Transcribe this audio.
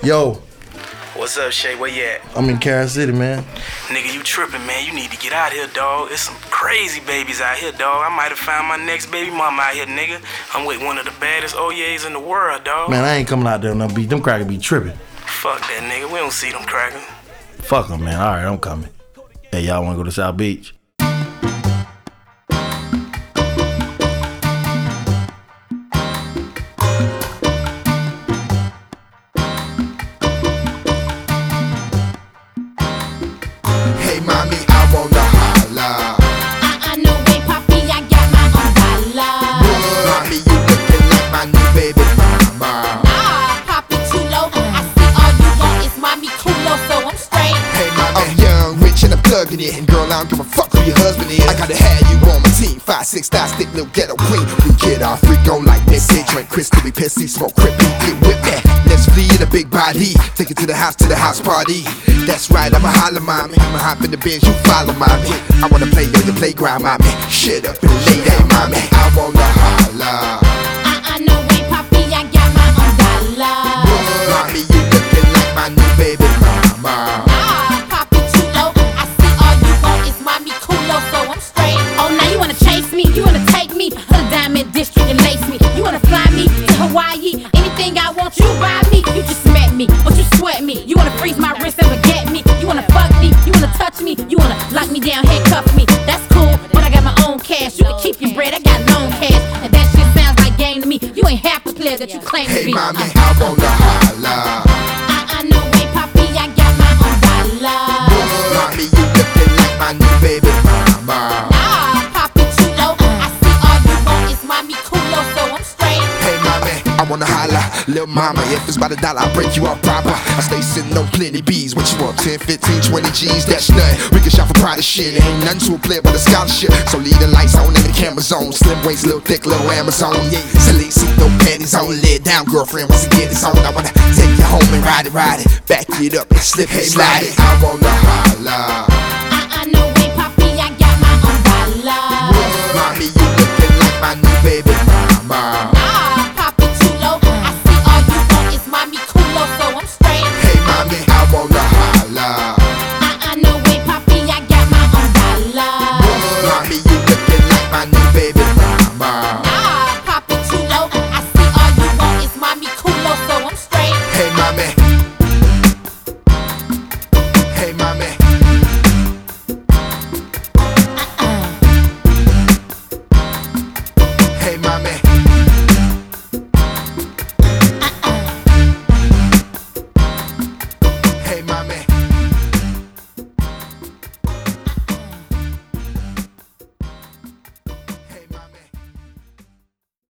Yo, What's up, Shay? Where you at? I'm in Carol City, man. Nigga, you tripping, man. You need to get out here, dog. There's some crazy babies out here, dog. I might have found my next baby mama out here, nigga. I'm with one of the baddest OYAs in the world, dog. Man, I ain't coming out there on no beat. Them crackers be tripping. Fuck that, nigga. We don't see them cracking. Fuck them, man. All right, I'm coming. Hey, y'all want to go to South Beach? Hey, mommy, I wanna holla. I know, way, Poppy, I got my umbrella. Mommy, you looking like my new baby mama. Ah, Poppy too low. I see all you want is mommy Kulo, so I'm straight. Hey, mommy, I'm young, rich, and I'm thugging it. And girl, I don't give a fuck who your husband is. I gotta have you on my team. 5'6", die stick, little ghetto queen. We get our freak on like Messi. Drink crystal, we pissy, smoke crippy, get with that. Let's flee in a big body. Take it to the house party. That's right, I'ma holler, mommy. I'ma hop in the Benz, you follow, mommy. I wanna play on the playground, mommy. Shit up and lay down, mommy. I wanna holla. I know, way, Poppy, I got my umbrella. Mommy, you looking like my new baby mama. Ah, Poppy too low. I see all you want is mommy Kulo, so I'm straight. Oh, now you wanna chase me? You wanna take me to the Diamond District and lace me? You wanna fly me to Hawaii? Anything I want, you buy me. You just met me, but you sweat me. You wanna freeze my wrist and forget me. You wanna fuck me, you wanna touch me, you wanna lock me down, handcuff me. That's cool, but I got my own cash. You can keep your bread, I got loan cash. And that shit sounds like game to me. You ain't half the player that you claim to Hey, be. mommy, I wanna holla. I know, way, Poppy, I got my umbrella. Mommy, you looking like my new baby mama. Ah, Poppy too low. I see all you want is mommy Kulo, so I'm straight. Hey, mommy, I wanna holla. Lil' mama, if it's about $1, I'll break you up proper. I stay sitting on plenty B's. What you want, 10, 15, 20 G's? That's nothing. We can shop for pride of shit. Ain't nothing to a player but a scholarship. So leave the lights on and the cameras on. Slim waist, little thick, little Amazon. Yeah, Celine, see no panties on. Lay it down, girlfriend, once again it's on. I wanna take you home and ride it. Back it up and slip and slide it. I wanna holla.